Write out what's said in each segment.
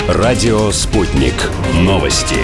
Радио «Спутник». Новости.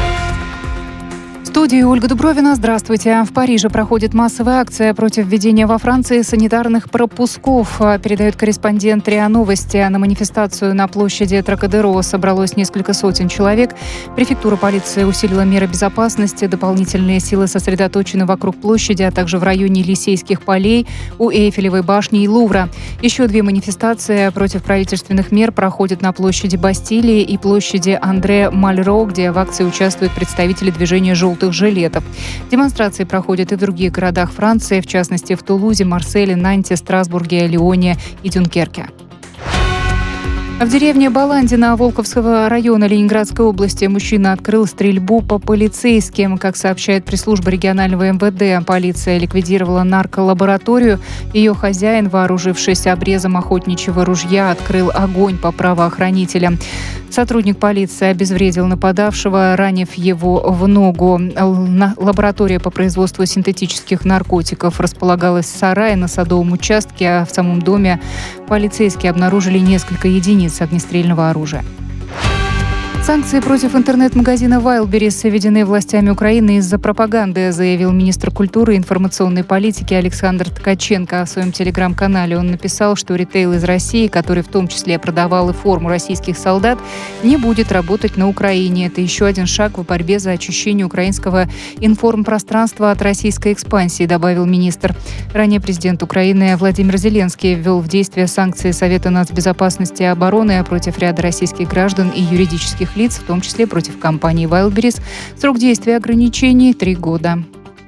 В студии Ольга Дубровина. Здравствуйте. В Париже проходит массовая акция против введения во Франции санитарных пропусков, передает корреспондент РИА Новости. На манифестацию на площади Трокадеро собралось несколько сотен человек. Префектура полиции усилила меры безопасности. Дополнительные силы сосредоточены вокруг площади, а также в районе Елисейских полей, у Эйфелевой башни и Лувра. Еще две манифестации против правительственных мер проходят на площади Бастилии и площади Андре Мальро, где в акции участвуют представители движения «Желтых жилетов». Демонстрации проходят и в других городах Франции, в частности в Тулузе, Марселе, Нанте, Страсбурге, Лионе и Дюнкерке. В деревне Баландино Волковского района Ленинградской области мужчина открыл стрельбу по полицейским. Как сообщает пресс-служба регионального МВД, полиция ликвидировала нарколабораторию. Ее хозяин, вооружившись обрезом охотничьего ружья, открыл огонь по правоохранителям. Сотрудник полиции обезвредил нападавшего, ранив его в ногу. Лаборатория по производству синтетических наркотиков располагалась в сарае на садовом участке, а в самом доме полицейские обнаружили несколько единиц огнестрельного оружия. Санкции против интернет-магазина Wildberries введены властями Украины из-за пропаганды, заявил министр культуры и информационной политики Александр Ткаченко. В своем телеграм-канале он написал, что ритейл из России, который в том числе продавал и форму российских солдат, не будет работать на Украине. Это еще один шаг в борьбе за очищение украинского информпространства от российской экспансии, добавил министр. Ранее президент Украины Владимир Зеленский ввел в действие санкции Совета нацбезопасности и обороны против ряда российских граждан и юридических лиц, в том числе против компании Wildberries. Срок действия ограничений 3 года.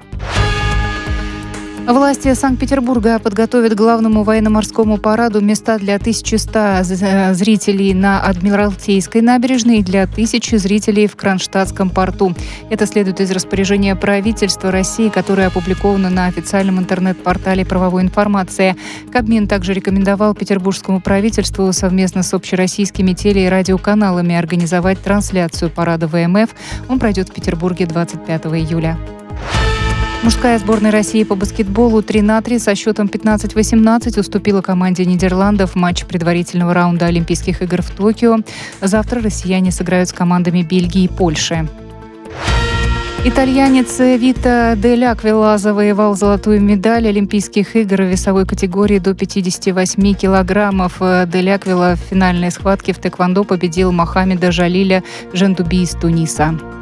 Власти Санкт-Петербурга подготовят к главному военно-морскому параду места для 1100 зрителей на Адмиралтейской набережной и для 1000 зрителей в Кронштадтском порту. Это следует из распоряжения правительства России, которое опубликовано на официальном интернет-портале правовой информации. Кабмин также рекомендовал петербургскому правительству совместно с общероссийскими теле- и радиоканалами организовать трансляцию парада ВМФ. Он пройдет в Петербурге 25 июля. Мужская сборная России по баскетболу 3-3 со счетом 15-18 уступила команде Нидерландов в матче предварительного раунда Олимпийских игр в Токио. Завтра россияне сыграют с командами Бельгии и Польши. Итальянец Вито Дель Аквила завоевал золотую медаль Олимпийских игр в весовой категории до 58 килограммов. Дель Аквила в финальной схватке в тэквондо победил Мохаммеда Жалиля Жендуби из Туниса.